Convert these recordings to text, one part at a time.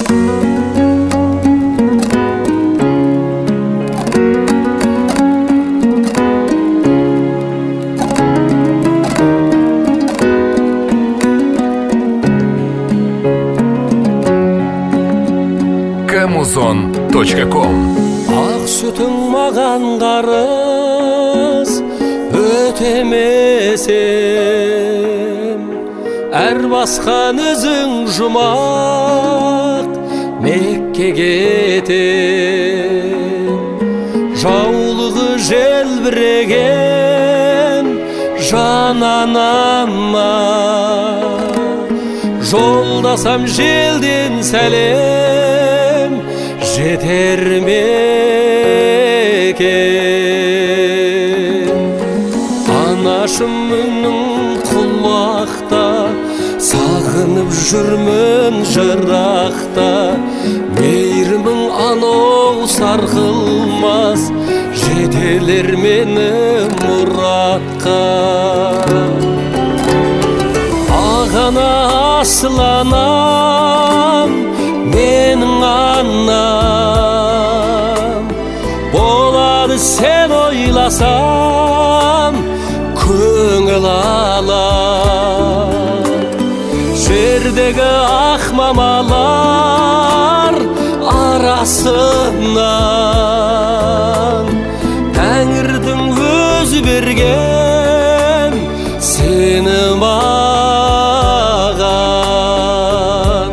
Amazon.com. Ақ сүтің маған қарыз өтемесем, әр басқан өзің жұмақ Мекке кетем. Жаулығы желбіреген жан анама жолдасам желден сәлем жетер ме екен. Анашым үнің құлақта, сағынып жүрмін жырақта. Мейірімің анау сарқылмас, жетелер мені мұратқа. Ағана асыланам, менің анам. Болады сен ойласам, көңіл алам. Жердегі ақ мамалар арасынан Тәңірдің өзі берген сені маған.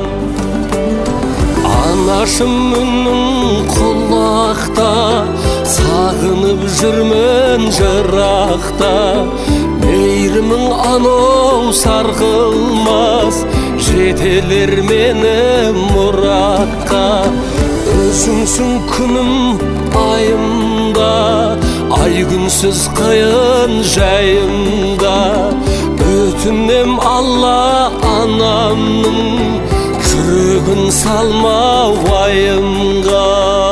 Анашым үнің құлақта, сағынып жүрмін жырақта. Мейірімің анау сарқылмас, жетелер мені мұратқа. Өзіңсің күнім айымда, ай күнсіз қиын жайымда. Өтінем Алла анамның, жүрегін салма уайымға.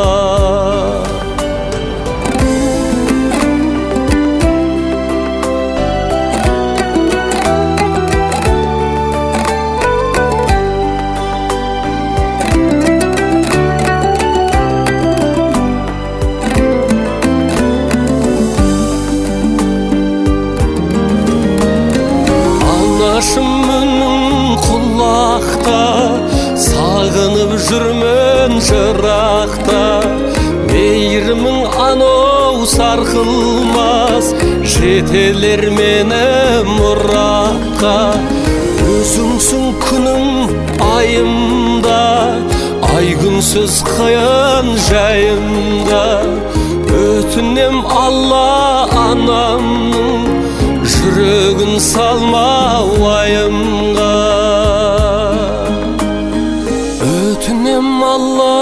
Анашым үнің құлақта, сағынып жүрмін жырақта. Мейірімің анау сарқылмас, жетелер мені мұратқа. Өзіңсің күнім айымда, ай күнсіз қиын жайымда. Өтінем Алла анамның, жүрегін салма уайымға. Өтінем Алла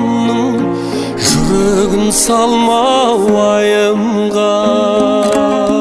анамның, жүрегін салма уайымға.